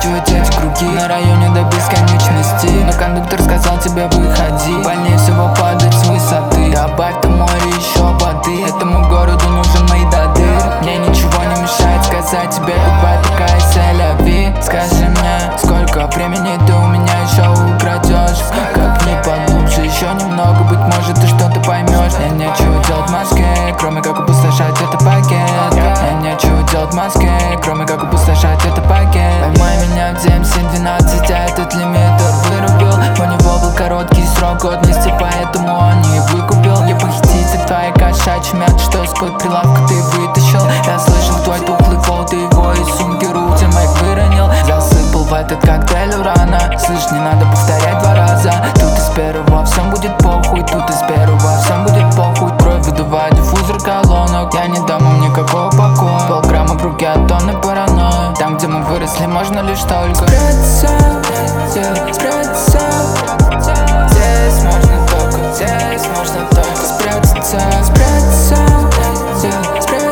закручивать эти круги на районе до бесконечности. Но кондуктор сказал тебе выходи, больнее всего падать с высоты. Добавь в море еще воды, этому городу нужен Мейдадыр. Мне ничего не мешает сказать тебе гудбай, такая селяви. Скажи мне, сколько времени ты у меня еще украдешь? Как не поглубже, еще немного, быть может ты что-то поймешь. Мне нечего делать в Москве, кроме как опустошать этот пакет. Мне нечего делать в Москве, кроме как опустошать этот пакет. Поймай меня в 7-12, а этот лимитер вырубил. У него был короткий срок годности, поэтому он не выкупил. Я похититель твоей кошачьей мяты, что с-под прилавка ты вытащил. Я слышал твой тухлый фол, ты его из сумки руки Майк выронил. Засыпал в этот коктейль урана. Слышь, не надо повторять 2 раза. Тут из первого всем будет похуй, тут из первого всем будет похуй. Кровь выдувает диффузор колонок, я не дам им никакого покоя. Полграмма в руке от тонны паранойи. Там, где мы выросли, можно лишь только спрятаться, спрятаться. Здесь можно только спрятаться, спрятаться, спрятаться.